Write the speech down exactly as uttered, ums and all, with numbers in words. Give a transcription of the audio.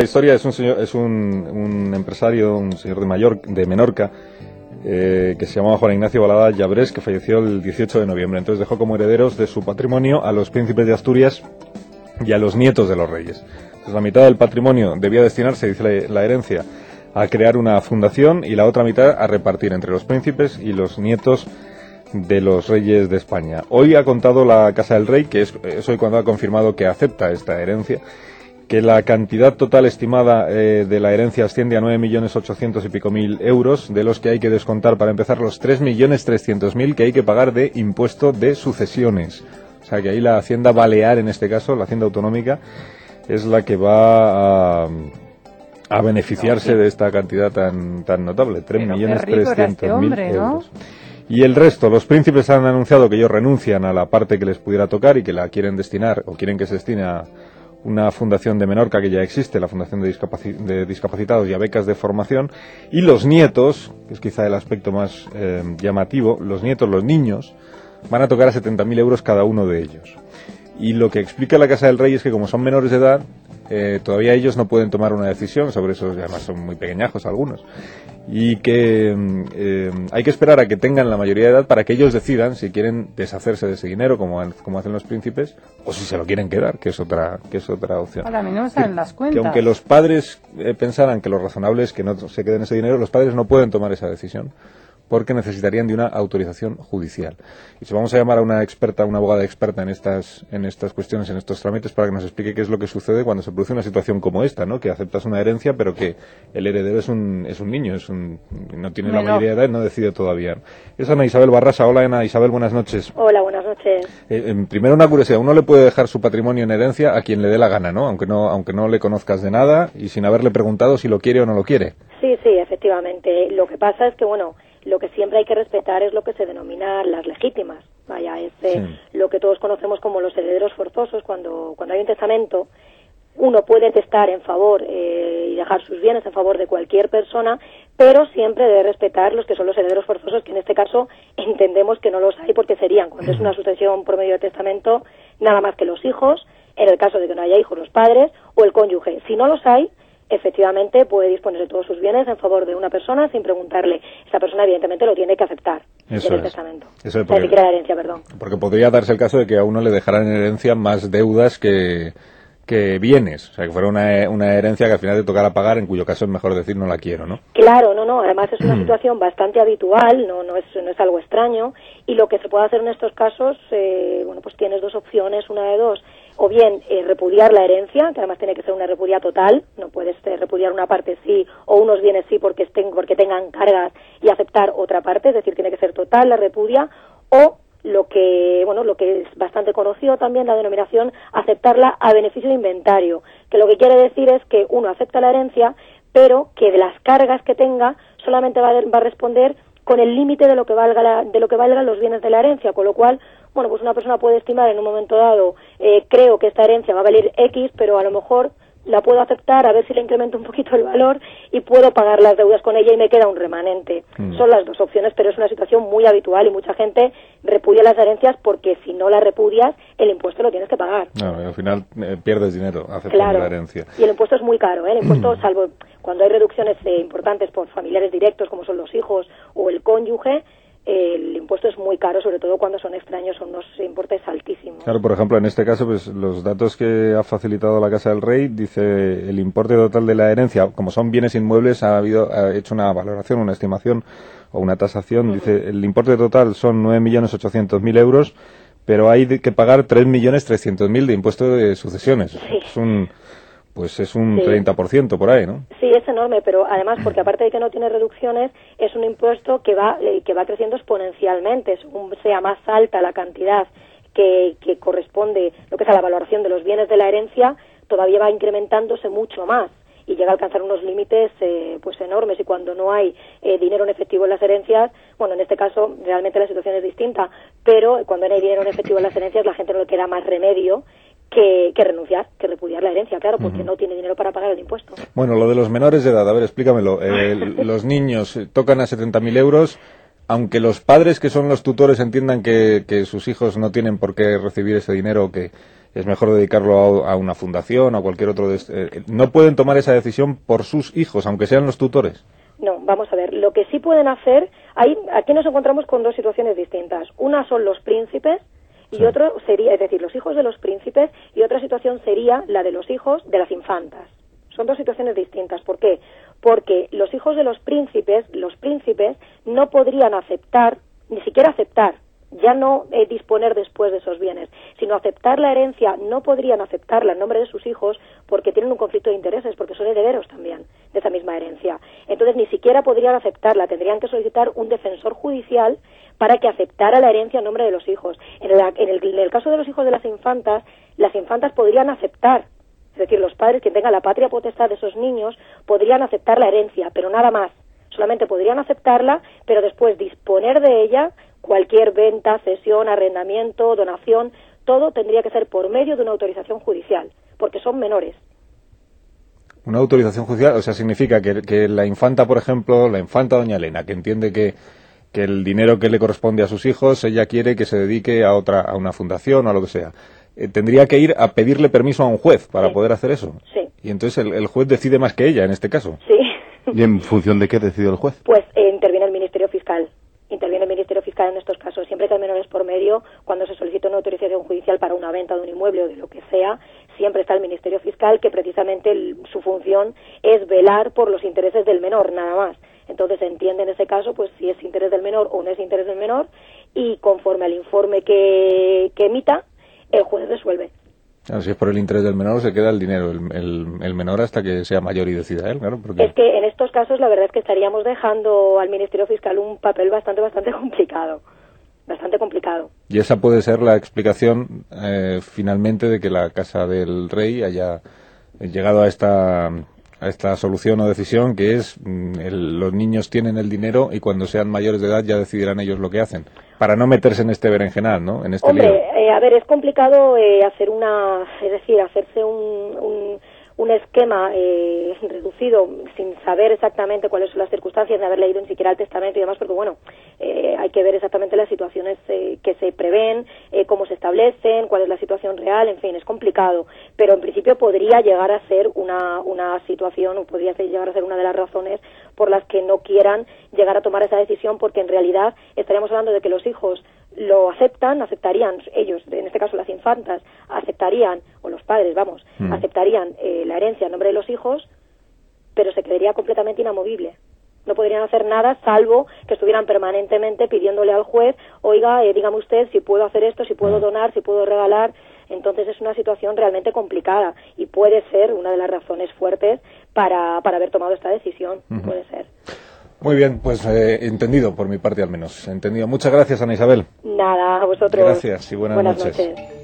historia es un señor, es un, un empresario, un señor de Mallorca, de Menorca, eh, que se llamaba Juan Ignacio Balada Llabrés, que falleció el dieciocho de noviembre. Entonces dejó como herederos de su patrimonio a los príncipes de Asturias y a los nietos de los reyes. Entonces la mitad del patrimonio debía destinarse, dice la, la herencia, a crear una fundación y la otra mitad a repartir entre los príncipes y los nietos de los reyes de España. Hoy ha contado la Casa del Rey, que es, es hoy cuando ha confirmado que acepta esta herencia, que la cantidad total estimada eh, de la herencia asciende a nueve millones ochocientos y pico mil euros, de los que hay que descontar para empezar los tres millones trescientos mil que hay que pagar de impuesto de sucesiones. O sea que ahí la Hacienda Balear, en este caso, la Hacienda Autonómica, es la que va a, a beneficiarse de esta cantidad tan, tan notable, tres millones trescientos mil euros. Y el resto, los príncipes han anunciado que ellos renuncian a la parte que les pudiera tocar y que la quieren destinar, o quieren que se destine a una fundación de Menorca que ya existe, la Fundación de, Discapaci de Discapacitados y a becas de formación, y los nietos, que es quizá el aspecto más eh, llamativo, los nietos, los niños, van a tocar a setenta mil euros cada uno de ellos. Y lo que explica la Casa del Rey es que como son menores de edad, eh, todavía ellos no pueden tomar una decisión sobre eso, y además son muy pequeñajos algunos, y que eh, hay que esperar a que tengan la mayoría de edad para que ellos decidan si quieren deshacerse de ese dinero como, como hacen los príncipes o si se lo quieren quedar, que es otra que es otra opción. Ahora, a mí no me salen las cuentas. Que aunque los padres eh, pensaran que lo razonable es que no se queden ese dinero, los padres no pueden tomar esa decisión porque necesitarían de una autorización judicial. Y si vamos a llamar a una experta, una abogada experta en estas en estas cuestiones, en estos trámites, para que nos explique qué es lo que sucede cuando se produce una situación como esta, ¿no? Que aceptas una herencia, pero que el heredero es un es un niño, es un no tiene bueno. la mayoría de edad y no decide todavía. Es Ana Isabel Barrasa. Hola, Ana Isabel, buenas noches. Hola, buenas noches. Eh, en primero una curiosidad, uno le puede dejar su patrimonio en herencia a quien le dé la gana, ¿no? Aunque no aunque no le conozcas de nada y sin haberle preguntado si lo quiere o no lo quiere. Sí, sí, efectivamente. Lo que pasa es que, bueno, lo que siempre hay que respetar es lo que se denomina las legítimas. Vaya, es eh, sí. lo que todos conocemos como los herederos forzosos. Cuando, cuando hay un testamento, uno puede testar en favor eh, y dejar sus bienes en favor de cualquier persona, pero siempre debe respetar los que son los herederos forzosos, que en este caso entendemos que no los hay porque serían, cuando es una sucesión por medio de testamento, nada más que los hijos, en el caso de que no haya hijos, los padres o el cónyuge. Si no los hay, efectivamente puede disponer de todos sus bienes en favor de una persona sin preguntarle. Esa persona evidentemente lo tiene que aceptar Eso en el es. testamento. Eso es porque, o sea, la herencia, perdón. Porque podría darse el caso de que a uno le dejaran en herencia más deudas que, que bienes. O sea, que fuera una, una herencia que al final te tocara pagar, en cuyo caso es mejor decir no la quiero, ¿no? Claro, no, no. Además es una situación bastante habitual, no, no es, no es algo extraño. Y lo que se puede hacer en estos casos, eh, bueno, pues tienes dos opciones, una de dos. O bien eh, repudiar la herencia, que además tiene que ser una repudia total, no puedes eh, repudiar una parte sí o unos bienes sí porque estén porque tengan cargas y aceptar otra parte, es decir, tiene que ser total la repudia, o lo que bueno lo que es bastante conocido también, la denominación aceptarla a beneficio de inventario, que lo que quiere decir es que uno acepta la herencia, pero que de las cargas que tenga solamente va a, va a responder con el límite de lo que valga la, de lo que valgan los bienes de la herencia, con lo cual, bueno, pues una persona puede estimar en un momento dado, eh, creo que esta herencia va a valer X, pero a lo mejor la puedo aceptar, a ver si le incremento un poquito el valor y puedo pagar las deudas con ella y me queda un remanente. Mm. Son las dos opciones, pero es una situación muy habitual y mucha gente repudia las herencias porque si no las repudias, el impuesto lo tienes que pagar. No, al final eh, pierdes dinero aceptando claro. la herencia. Y el impuesto es muy caro, ¿eh? El impuesto, salvo cuando hay reducciones eh, importantes por familiares directos, como son los hijos o el cónyuge, el impuesto es muy caro, sobre todo cuando son extraños, son unos importes altísimos. Claro, por ejemplo, en este caso, pues los datos que ha facilitado la Casa del Rey, dice el importe total de la herencia, como son bienes inmuebles, ha habido ha hecho una valoración, una estimación o una tasación, uh-huh. dice el importe total son nueve millones ochocientos mil euros, pero hay que pagar tres millones trescientos mil de impuesto de sucesiones. Sí. Es un... Pues es un sí. treinta por ciento por ahí, ¿no? Sí, es enorme, pero además, porque aparte de que no tiene reducciones, es un impuesto que va eh, que va creciendo exponencialmente. Según sea más alta la cantidad que, que corresponde, lo que es a la valoración de los bienes de la herencia, todavía va incrementándose mucho más y llega a alcanzar unos límites eh, pues enormes. Y cuando no hay eh, dinero en efectivo en las herencias, bueno, en este caso realmente la situación es distinta, pero cuando no hay dinero en efectivo en las herencias, la gente no le queda más remedio Que, que renunciar, que repudiar la herencia, claro, porque uh-huh. no tiene dinero para pagar el impuesto. Bueno, lo de los menores de edad, a ver, explícamelo. Eh, los niños tocan a setenta mil euros, aunque los padres que son los tutores entiendan que, que sus hijos no tienen por qué recibir ese dinero, que es mejor dedicarlo a, a una fundación o a cualquier otro. De este, eh, no pueden tomar esa decisión por sus hijos, aunque sean los tutores. No, vamos a ver, lo que sí pueden hacer, ahí, aquí nos encontramos con dos situaciones distintas. Una son los príncipes y sí. otro sería, es decir, los hijos de los príncipes, y otra situación sería la de los hijos de las infantas. Son dos situaciones distintas. ¿Por qué? Porque los hijos de los príncipes, los príncipes, no podrían aceptar, ni siquiera aceptar, ya no eh, disponer después de esos bienes, sino aceptar la herencia, no podrían aceptarla en nombre de sus hijos porque tienen un conflicto de intereses, porque son herederos también de esa misma herencia. Entonces ni siquiera podrían aceptarla, tendrían que solicitar un defensor judicial para que aceptara la herencia en nombre de los hijos. En el, en el, en el caso de los hijos de las infantas, las infantas podrían aceptar, es decir, los padres que tengan la patria potestad de esos niños podrían aceptar la herencia, pero nada más. Solamente podrían aceptarla, pero después disponer de ella, cualquier venta, cesión, arrendamiento, donación, todo tendría que ser por medio de una autorización judicial, porque son menores. Una autorización judicial, o sea, significa que, que la infanta, por ejemplo, la infanta doña Elena, que entiende que, que el dinero que le corresponde a sus hijos, ella quiere que se dedique a otra, a una fundación o a lo que sea, eh, tendría que ir a pedirle permiso a un juez para sí. poder hacer eso. Sí. Y entonces el, el juez decide más que ella, en este caso. Sí. ¿Y en función de qué decide el juez? Pues eh, interviene el Ministerio Fiscal. Interviene el Ministerio Fiscal en estos casos. Siempre que hay menores por medio, cuando se solicita una autorización judicial para una venta de un inmueble o de lo que sea, siempre está el Ministerio Fiscal, que precisamente el, su función es velar por los intereses del menor, nada más. Entonces se entiende en ese caso pues si es interés del menor o no es interés del menor, y conforme al informe que, que emita, el juez resuelve. Claro, si es por el interés del menor, se queda el dinero, el, el, el menor hasta que sea mayor y decida él, claro. Porque... Es que en estos casos la verdad es que estaríamos dejando al Ministerio Fiscal un papel bastante, bastante complicado. Bastante complicado. Y esa puede ser la explicación, eh, finalmente, de que la Casa del Rey haya llegado a esta, a esta solución o decisión, que es mm, el, los niños tienen el dinero y cuando sean mayores de edad ya decidirán ellos lo que hacen. Para no meterse en este berenjenal, ¿no? En este Hombre, lío. Eh, a ver, es complicado eh, hacer una, es decir, hacerse un, un, un esquema eh, reducido sin saber exactamente cuáles son las circunstancias, de haber leído ni siquiera el testamento y demás, porque bueno, eh, hay que ver exactamente las situaciones eh, que se prevén, eh, cómo se establecen, cuál es la situación real, en fin, es complicado, pero en principio podría llegar a ser una, una situación, o podría ser, llegar a ser una de las razones por las que no quieran llegar a tomar esa decisión, porque en realidad estaríamos hablando de que los hijos lo aceptan, aceptarían, ellos, en este caso las infantas, aceptarían, o los padres, vamos, mm. aceptarían eh, la herencia en nombre de los hijos, pero se quedaría completamente inamovible. No podrían hacer nada salvo que estuvieran permanentemente pidiéndole al juez, oiga, eh, dígame usted si puedo hacer esto, si puedo donar, si puedo regalar. Entonces es una situación realmente complicada y puede ser una de las razones fuertes para, para haber tomado esta decisión, uh-huh. puede ser. Muy bien, pues eh, entendido, por mi parte al menos. Entendido. Muchas gracias, Ana Isabel. Nada, a vosotros. Gracias y buenas, buenas noches. noches.